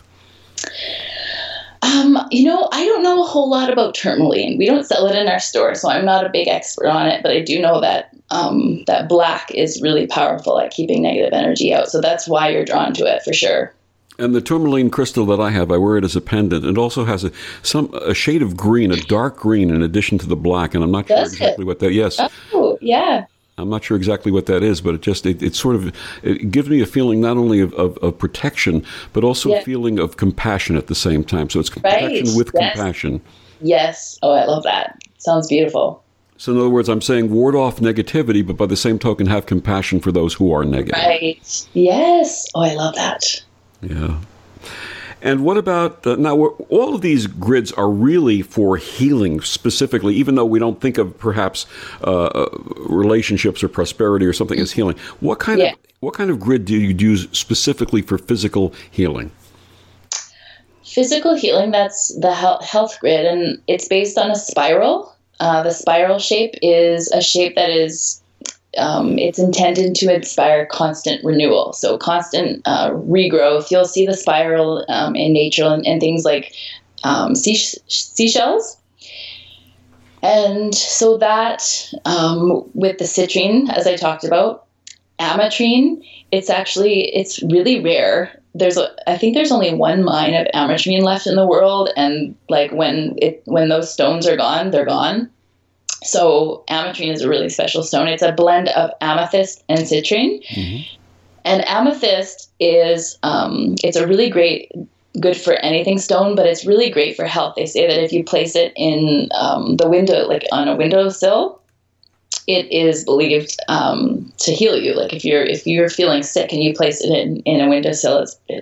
Um, you know, I don't know a whole lot about tourmaline. We don't sell it in our store, so I'm not a big expert on it, but I do know that um, that black is really powerful at keeping negative energy out. So that's why you're drawn to it, for sure. And the tourmaline crystal that I have, I wear it as a pendant. It also has a some a shade of green, a dark green, in addition to the black, and I'm not Does sure exactly it? what that. Yes. Oh, yeah. I'm not sure exactly what that is, but it just, it, it sort of, it gives me a feeling not only of, of, of protection, but also yeah. a feeling of compassion at the same time. So it's right. protection with yes. compassion. Yes. Oh, I love that. Sounds beautiful. So in other words, I'm saying ward off negativity, but by the same token, have compassion for those who are negative. Right. Yes. Oh, I love that. Yeah. And what about, uh, now, all of these grids are really for healing specifically, even though we don't think of perhaps uh, relationships or prosperity or something as healing. What kind yeah. of what kind of grid do you use specifically for physical healing? Physical healing, that's the health grid, and it's based on a spiral. Uh, the spiral shape is a shape that is Um, it's intended to inspire constant renewal, so constant uh, regrowth. You'll see the spiral um, in nature and, and things like um, sea- seashells. And so that, um, with the citrine, as I talked about, ametrine, it's actually, it's really rare. There's, a, I think there's only one mine of ametrine left in the world, and like when it when those stones are gone, they're gone. So ametrine is a really special stone. It's a blend of amethyst and citrine. Mm-hmm. And amethyst is, um, it's a really great, good for anything stone, but it's really great for health. They say that if you place it in um, the window, like on a windowsill, it is believed um, to heal you. Like if you're if you're feeling sick and you place it in, in a windowsill, it's, it,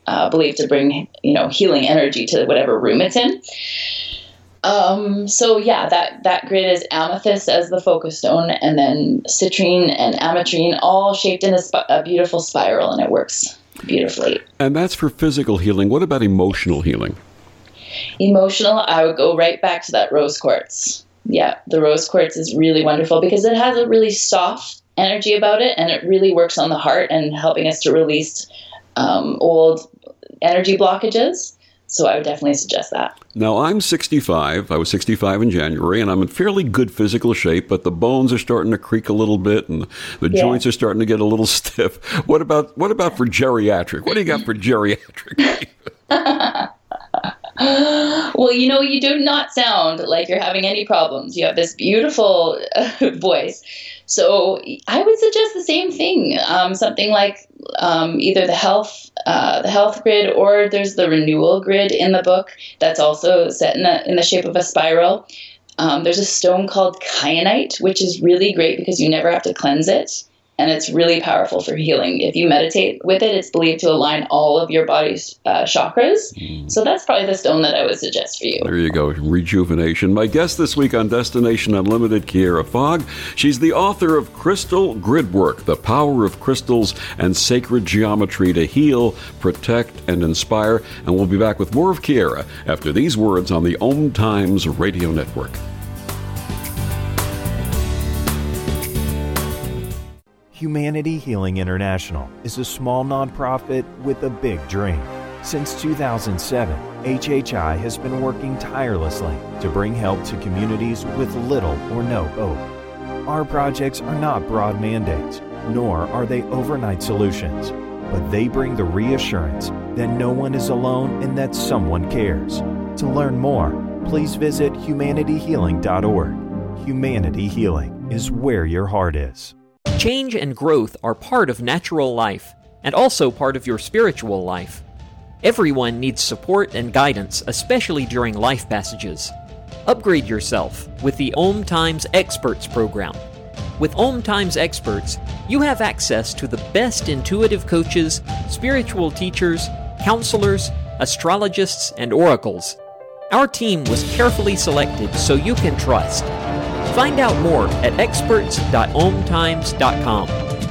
uh, believed to bring, you know, healing energy to whatever room it's in. Um, so yeah, that, that grid is amethyst as the focus stone, and then citrine and ametrine all shaped in a, sp- a beautiful spiral, and it works beautifully. And that's for physical healing. What about emotional healing? Emotional, I would go right back to that rose quartz. Yeah, the rose quartz is really wonderful because it has a really soft energy about it, and it really works on the heart and helping us to release um, old energy blockages. So I would definitely suggest that. Now, I'm sixty-five. I was sixty-five in January, and I'm in fairly good physical shape, but the bones are starting to creak a little bit, and the yeah. joints are starting to get a little stiff. What about what about for geriatric? What do you got for geriatric? Well, you know, you do not sound like you're having any problems. You have this beautiful uh, voice. So I would suggest the same thing, um, something like um, either the health uh, the health grid, or there's the renewal grid in the book that's also set in, a, in the shape of a spiral. Um, there's a stone called kyanite, which is really great because you never have to cleanse it. And it's really powerful for healing. If you meditate with it, it's believed to align all of your body's uh, chakras. Mm. So that's probably the stone that I would suggest for you. There you go, rejuvenation. My guest this week on Destination Unlimited, Kiera Fogg. She's the author of Crystal Gridwork, The Power of Crystals and Sacred Geometry to Heal, Protect, and Inspire. And we'll be back with more of Kiera after these words on the Om Times Radio Network. Humanity Healing International is a small nonprofit with a big dream. Since two thousand seven, H H I has been working tirelessly to bring help to communities with little or no hope. Our projects are not broad mandates, nor are they overnight solutions, but they bring the reassurance that no one is alone and that someone cares. To learn more, please visit humanity healing dot org. Humanity Healing is where your heart is. Change and growth are part of natural life, and also part of your spiritual life. Everyone needs support and guidance, especially during life passages. Upgrade yourself with the Om Times Experts program. With Om Times Experts, you have access to the best intuitive coaches, spiritual teachers, counselors, astrologists, and oracles. Our team was carefully selected so you can trust. Find out more at experts dot om times dot com.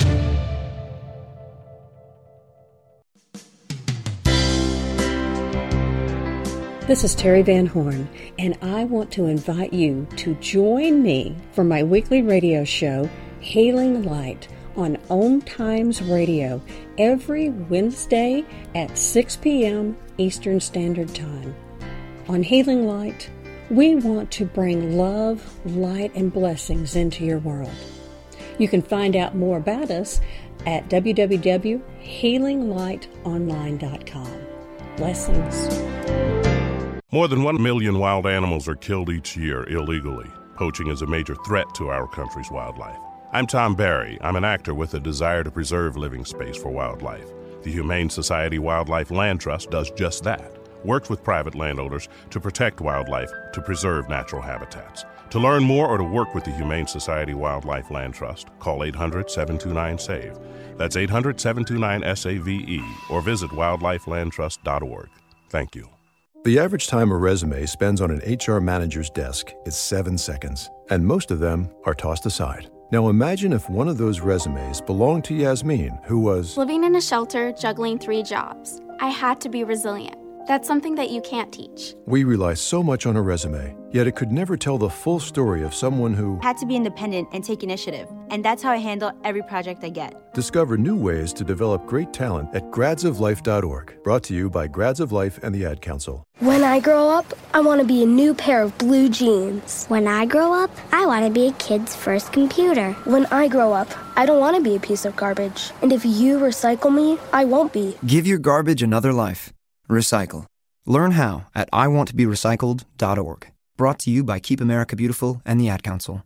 This is Terry Van Horn, and I want to invite you to join me for my weekly radio show, Hailing Light, on Om Times Radio every Wednesday at six p.m. Eastern Standard Time. On Hailing Light, we want to bring love, light, and blessings into your world. You can find out more about us at w w w dot hailing light online dot com. Blessings. More than one million wild animals are killed each year illegally. Poaching is a major threat to our country's wildlife. I'm Tom Barry. I'm an actor with a desire to preserve living space for wildlife. The Humane Society Wildlife Land Trust does just that. Works with private landowners to protect wildlife, to preserve natural habitats. To learn more or to work with the Humane Society Wildlife Land Trust, call eight hundred, seven two nine, S A V E. That's eight hundred, seven two nine, S A V E, or visit wildlife land trust dot org. Thank you. The average time a resume spends on an H R manager's desk is seven seconds, and most of them are tossed aside. Now imagine if one of those resumes belonged to Yasmin, who was living in a shelter, juggling three jobs. I had to be resilient. That's something that you can't teach. We rely so much on a resume, yet it could never tell the full story of someone who had to be independent and take initiative. And that's how I handle every project I get. Discover new ways to develop great talent at grads of life dot org. Brought to you by Grads of Life and the Ad Council. When I grow up, I want to be a new pair of blue jeans. When I grow up, I want to be a kid's first computer. When I grow up, I don't want to be a piece of garbage. And if you recycle me, I won't be. Give your garbage another life. Recycle. Learn how at I want to be recycled dot org. Brought to you by Keep America Beautiful and the Ad Council.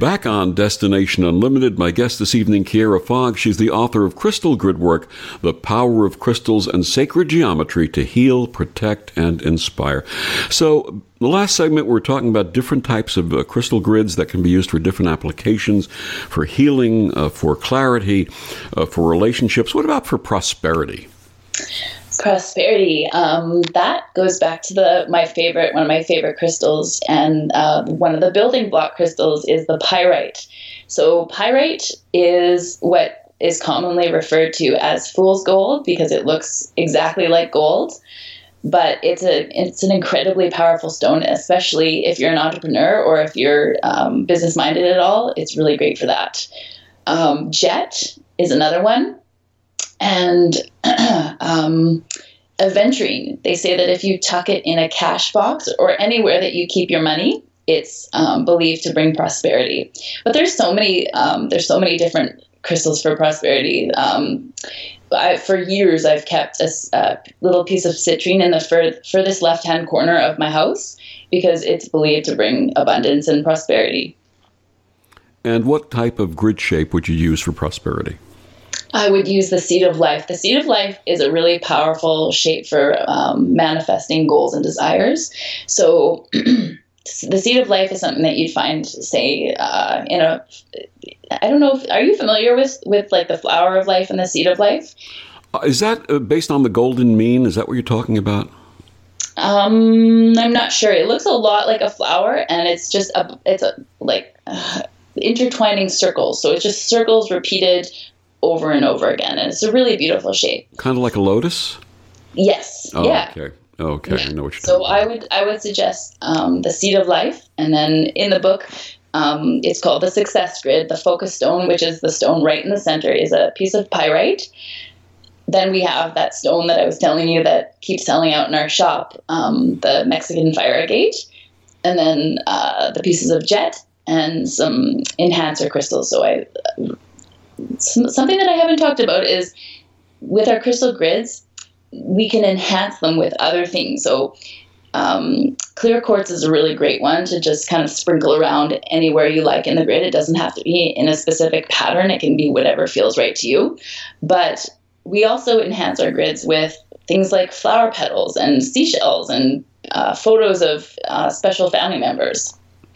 Back on Destination Unlimited, my guest this evening, Kiera Fogg. She's the author of Crystal Gridwork, The Power of Crystals and Sacred Geometry to Heal, Protect, and Inspire. So, the last segment, we're talking about different types of uh, crystal grids that can be used for different applications, for healing, uh, for clarity, uh, for relationships. What about for prosperity? Prosperity. Um, that goes back to the my favorite, one of my favorite crystals, and uh, one of the building block crystals is the pyrite. So pyrite is what is commonly referred to as fool's gold because it looks exactly like gold, but it's a it's an incredibly powerful stone, especially if you're an entrepreneur or if you're um, business minded at all. It's really great for that. Um, jet is another one. And um, aventurine, they say that if you tuck it in a cash box or anywhere that you keep your money, it's um, believed to bring prosperity. But there's so many, um, there's so many different crystals for prosperity. Um, I, for years, I've kept a, a little piece of citrine in the fur, furthest left-hand corner of my house because it's believed to bring abundance and prosperity. And what type of grid shape would you use for prosperity? I would use the Seed of Life. The Seed of Life is a really powerful shape for um, manifesting goals and desires. So the Seed of Life is something that you'd find, say, uh, in a, I don't know, if, are you familiar with, with like the Flower of Life and the Seed of Life? Uh, is that uh, based on the golden mean? Is that what you're talking about? Um, I'm not sure. It looks a lot like a flower, and it's just a, it's a like uh, intertwining circles. So it's just circles repeated over and over again, and it's a really beautiful shape. Kind of like a lotus? Yes. Oh, yeah. Okay. Okay. Yeah. I know what you're so talking I would I would suggest um, the Seed of Life, and then in the book, um, it's called the Success Grid. The focus stone, which is the stone right in the center, is a piece of pyrite. Then we have that stone that I was telling you that keeps selling out in our shop, um, the Mexican fire agate, and then uh, the pieces of jet and some enhancer crystals. So I. Something that I haven't talked about is with our crystal grids, we can enhance them with other things. So um, clear quartz is a really great one to just kind of sprinkle around anywhere you like in the grid. It doesn't have to be in a specific pattern. It can be whatever feels right to you. But we also enhance our grids with things like flower petals and seashells and uh, photos of uh, special family members.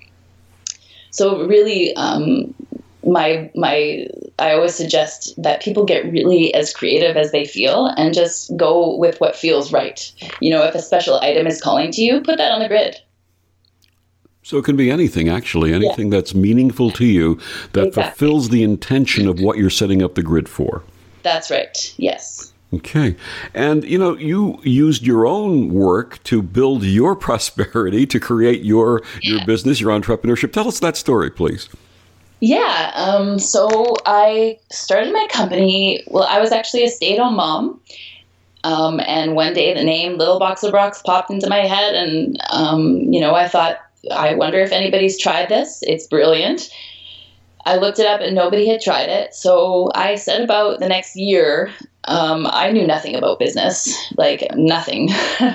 So really, um, my my I always suggest that people get really as creative as they feel and just go with what feels right. You know, if a special item is calling to you, put that on the grid. So it can be anything, actually, anything yeah. that's meaningful to you that exactly. fulfills the intention of what you're setting up the grid for. That's right. Yes. Okay. And, you know, you used your own work to build your prosperity, to create your your business, your entrepreneurship. Tell us that story, please. Yeah. Um, so I started my company. Well, I was actually a stay-at-home mom. Um, and one day the name Little Box of Rocks popped into my head. And, um, you know, I thought, I wonder if anybody's tried this. It's brilliant. I looked it up and nobody had tried it. So I set about the next year. Um, I knew nothing about business, like nothing.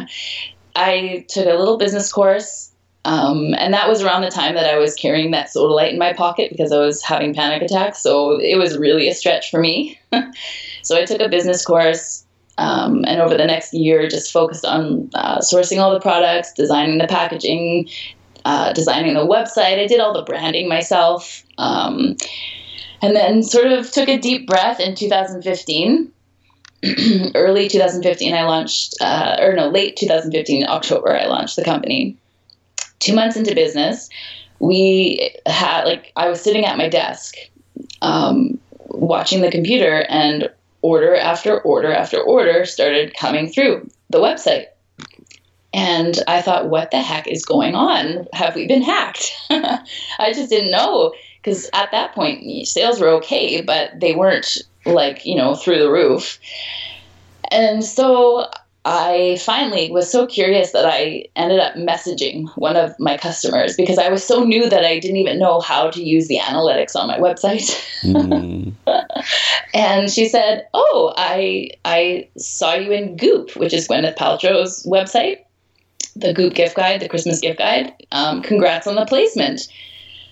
I took a little business course. Um, and that was around the time that I was carrying that Sodalite in my pocket because I was having panic attacks. So it was really a stretch for me. So I took a business course um, and over the next year just focused on uh, sourcing all the products, designing the packaging, uh, designing the website. I did all the branding myself. Um, and then sort of took a deep breath in two thousand fifteen. Early two thousand fifteen, I launched, uh, or no, late two thousand fifteen, October, I launched the company. Two months into business, we had, like, I was sitting at my desk um, watching the computer, and order after order after order started coming through the website. And I thought, what the heck is going on? Have we been hacked? I just didn't know, because at that point, sales were okay, but they weren't, like, you know, through the roof. And so I finally was so curious that I ended up messaging one of my customers because I was so new that I didn't even know how to use the analytics on my website. Mm. And she said, oh, I I saw you in Goop, which is Gwyneth Paltrow's website, the Goop gift guide, the Christmas gift guide. Um, congrats on the placement.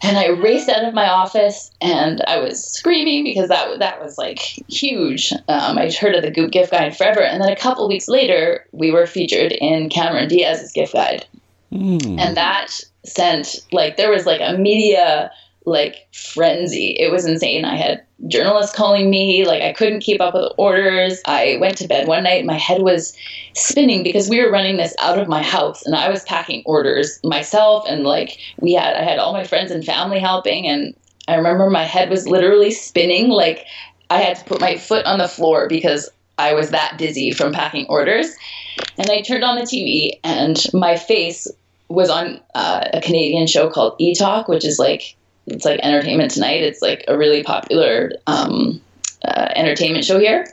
And I raced out of my office and I was screaming because that that was like huge. Um, I'd heard of the Goop gift guide forever. And then a couple weeks later, we were featured in Cameron Diaz's gift guide. Mm. And that sent, like, there was like a media like frenzy. It was insane. I had journalists calling me, like I couldn't keep up with orders. I went to bed one night, my head was spinning because we were running this out of my house and I was packing orders myself, and like we had I had all my friends and family helping, and I remember my head was literally spinning, like I had to put my foot on the floor because I was that dizzy from packing orders. And I turned on the T V and my face was on uh, a Canadian show called E-Talk, which is like It's like Entertainment Tonight. It's like a really popular um, uh, entertainment show here.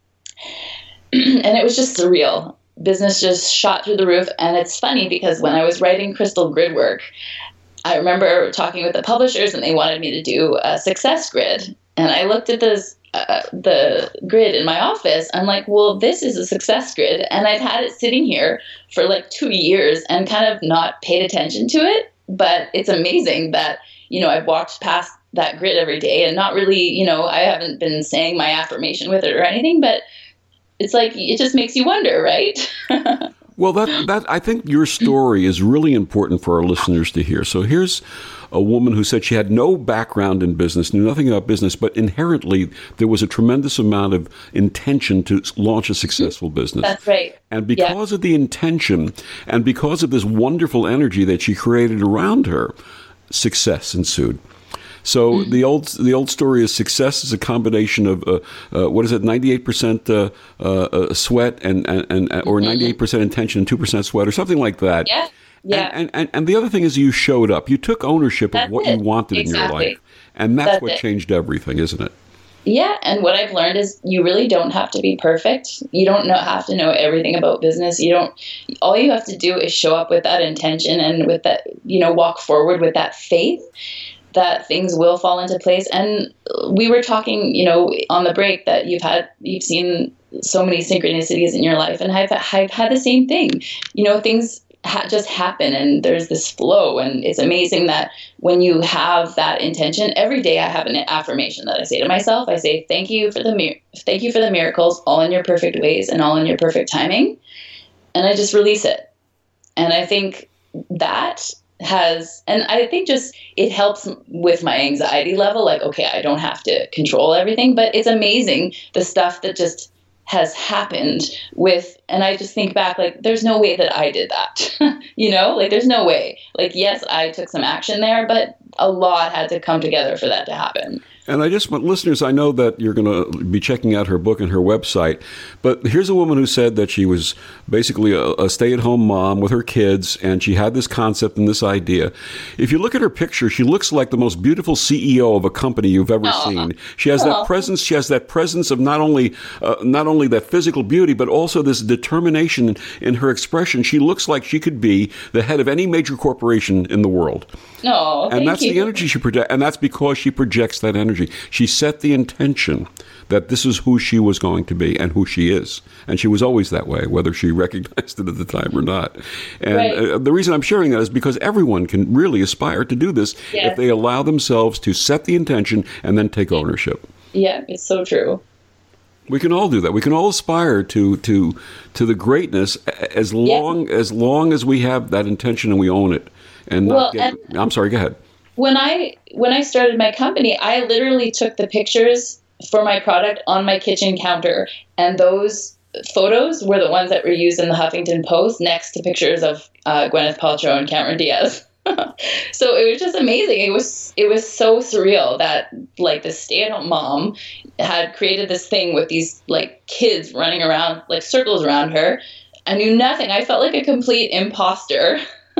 And it was just surreal. Business just shot through the roof. And it's funny because when I was writing Crystal Grid work, I remember talking with the publishers and they wanted me to do a success grid. And I looked at this, uh, the grid in my office. I'm like, well, this is a success grid. And I've had it sitting here for like two years and kind of not paid attention to it. But it's amazing that, you know, I've walked past that grid every day and not really, you know, I haven't been saying my affirmation with it or anything, but it's like, it just makes you wonder, right? Well, that, that I think your story is really important for our listeners to hear. So here's a woman who said she had no background in business, knew nothing about business, but inherently there was a tremendous amount of intention to launch a successful business. That's right. And because yeah. of the intention and because of this wonderful energy that she created around her, success ensued. So mm-hmm. the old the old story is success is a combination of uh, uh, what is it, ninety-eight percent uh, uh, sweat and and, and or ninety-eight percent intention and two percent sweat or something like that. Yeah, yeah. And and, and the other thing is you showed up. You took ownership that's of what it. you wanted exactly. in your life, and that's, that's what it. changed everything, isn't it? Yeah, and what I've learned is you really don't have to be perfect. You don't know, have to know everything about business. You don't. All you have to do is show up with that intention and with that, you know, walk forward with that faith that things will fall into place. And we were talking, you know, on the break that you've had, you've seen so many synchronicities in your life, and I've I've had the same thing. You know, things ha- just happen, and there's this flow, and it's amazing that when you have that intention, every day I have an affirmation that I say to myself. I say, "Thank you for the mir- thank you for the miracles, all in your perfect ways and all in your perfect timing," and I just release it. And I think that has, and I think just it helps with my anxiety level. Like, okay, I don't have to control everything, but it's amazing the stuff that just has happened with, and I just think back, like, there's no way that I did that, you know, like, there's no way. Like, yes, I took some action there, but a lot had to come together for that to happen. And I just want listeners, I know that you're going to be checking out her book and her website, but here's a woman who said that she was basically a, a stay-at-home mom with her kids, and she had this concept and this idea. If you look at her picture, she looks like the most beautiful C E O of a company you've ever Aww. seen. She has Aww. that presence. She has that presence of not only uh, not only that physical beauty, but also this determination in her expression. She looks like she could be the head of any major corporation in the world. No, and thank that's you. the energy she projects, and that's because she projects that energy. She set the intention that this is who she was going to be and who she is. And she was always that way, whether she recognized it at the time or not. And right. uh, the reason I'm sharing that is because everyone can really aspire to do this yeah. if they allow themselves to set the intention and then take ownership. Yeah, it's so true. We can all do that. We can all aspire to to to the greatness as long yeah. as long as we have that intention and we own it. And, well, not get, and I'm sorry, go ahead. When I when I started my company, I literally took the pictures for my product on my kitchen counter, and those photos were the ones that were used in the Huffington Post next to pictures of uh, Gwyneth Paltrow and Cameron Diaz. So it was just amazing. It was it was so surreal that like the stay-at-home mom had created this thing with these like kids running around like circles around her. I knew nothing. I felt like a complete imposter.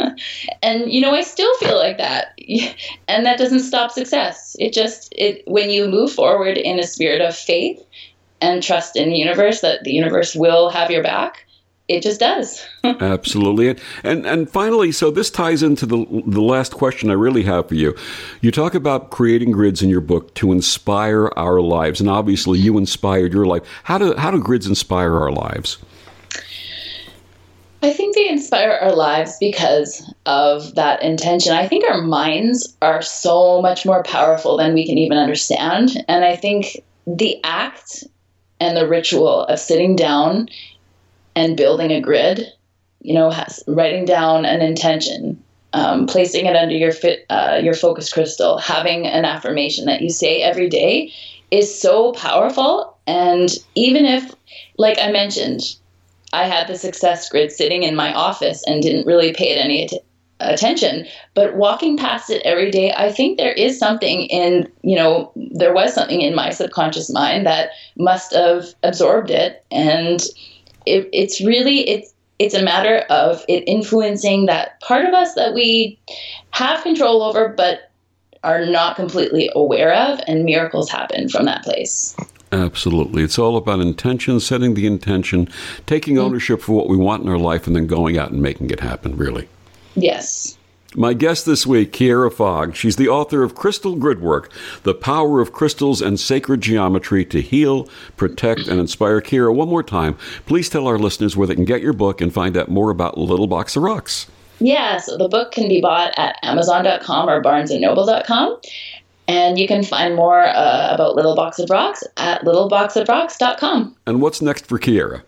And, you know, I still feel like that. And that doesn't stop success. It just, it when you move forward in a spirit of faith and trust in the universe, that the universe will have your back, it just does. Absolutely. And and finally, so this ties into the the last question I really have for you. You talk about creating grids in your book to inspire our lives. And obviously you inspired your life. How do how do grids inspire our lives? I think they inspire inspire our lives because of that intention. I think our minds are so much more powerful than we can even understand. And I think the act and the ritual of sitting down and building a grid, you know, has, writing down an intention, um, placing it under your fit, uh, your focus crystal, having an affirmation that you say every day is so powerful. And even if, like I mentioned, I had the success grid sitting in my office and didn't really pay it any att- attention, but walking past it every day, I think there is something in, you know, there was something in my subconscious mind that must have absorbed it. And it, it's really, it's, it's a matter of it influencing that part of us that we have control over, but are not completely aware of, and miracles happen from that place. Absolutely. It's all about intention, setting the intention, taking ownership for what we want in our life, and then going out and making it happen, really. Yes. My guest this week, Kiera Fogg. She's the author of Crystal Gridwork, The Power of Crystals and Sacred Geometry to Heal, Protect, and Inspire. Kiera, one more time, please tell our listeners where they can get your book and find out more about Little Box of Rocks. Yeah, so the book can be bought at amazon dot com or barnes and noble dot com. And you can find more uh, about Little Box of Rocks at little box of rocks dot com. And what's next for Kiera?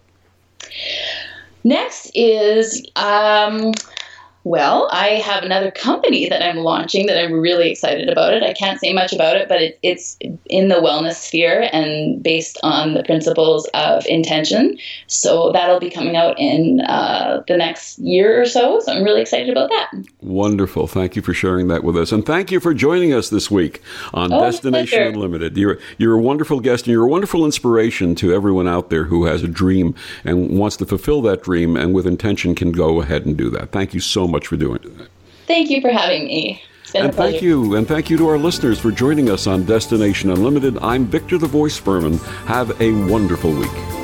Next is, um, well, I have another company that I'm launching that I'm really excited about it. I can't say much about it, but it, it's in the wellness sphere and based on the principles of intention. So that'll be coming out in uh, the next year or so. So I'm really excited about that. Wonderful. Thank you for sharing that with us. And thank you for joining us this week on oh, Destination pleasure. Unlimited. You're, you're a wonderful guest, and you're a wonderful inspiration to everyone out there who has a dream and wants to fulfill that dream, and with intention can go ahead and do that. Thank you so much for doing that. Thank you for having me. It's been and a pleasure. thank you, and thank you to our listeners for joining us on Destination Unlimited. I'm Victor the Voice Furman. Have a wonderful week.